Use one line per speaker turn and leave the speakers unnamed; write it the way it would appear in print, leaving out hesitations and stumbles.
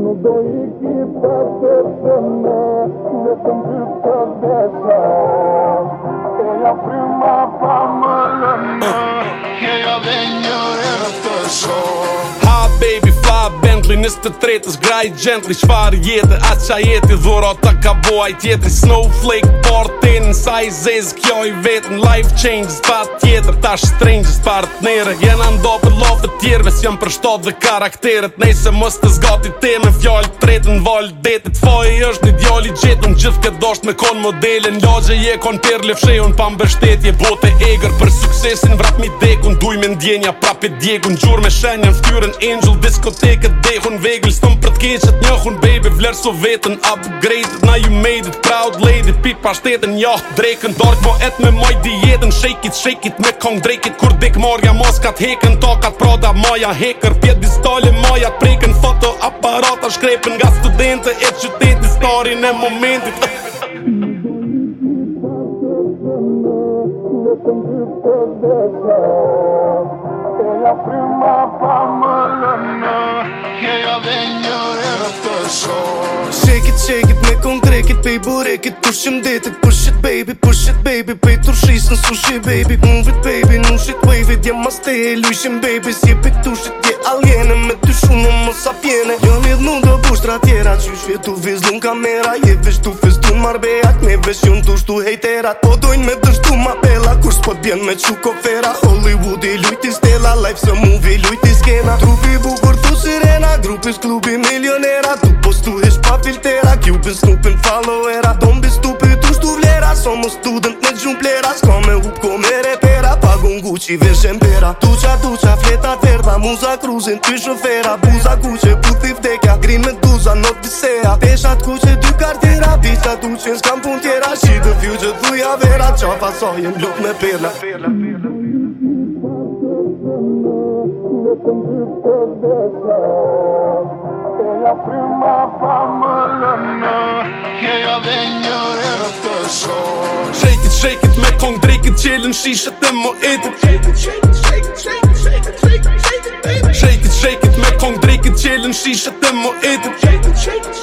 do i kita të me vetëm dy të desa e ja prima pa më lënë e ja dhe një herë të shoh.
Ha baby fly Bentley 23 graj gently çfarë jetë aqa jeti dhuro ta ka boaj tjetri snowflake portin sa i zez kjo i vetën life changes pa tjetër ta strangers partnere jena ndo për love të tjerve s'jam për shtot dhe karakteret nejse mos të zgati teme fjallë tretën val detit foj është një djali gjetun gjithë këtë dosht me kon modelin lagje je kon per lefshejun pa mbështetje bote eger për suksesin vrat mi dekun duj me ndjenja prapit djegun gjur me shenjen ftyrën angel diskoteket dehun vegël stëm për t'keqet njohun baby vlerë so vetën upgrade now you made it proud lady pipa shtetën ja drekën dark mo et me moj dietën shake it me kong drekit kur dik marja moskat hekën tokat prada maja heker pjedistale maja preken foto aparata shkrepën nga studente e qyteti starin e momentit
vetëm dy të desa e ja prima pa më lënë e ja dhe një herë të shoh.
Shake it me konkrekit pej burekit pushim detit push it baby pej turshis në sushi baby move it baby nush it wave it jem mas te e lujshim baby si pe tushit je aljene me ty shumë mos apjene jo lidh mu do bushtra tjera qysh vjetu vizlun kamera je vesh tu festu marbeja me vesh jun tu shtu hejterat po dojnë me dështu ma bella kur s'pot bjen me qu kofera Hollywood i lujti stella life se movie lujti skena trupi bukur tu sirena grupis klubi milionera tu postu ish pa filtera Cupin snupin followera don't be stupid tu shtu vlera somos student me gjumplera s'ka me hup ko me repera pagun Gucci vesh empera tuqa fleta verda muza cruzin ty shofera buza kuqe puthi vdekja grin me duza not disea peshat kuqe dy kartera bica tuqen s'kam pun tjera she the future thuja vera qafa sojen luk me perla
vetëm dy të desa e ja prima pa më lënë e ja dhe një herë të shoh.
Shake it me kong drekit qelën shishet e mo etit Shake it me kong drekit qelën shishet e mo etit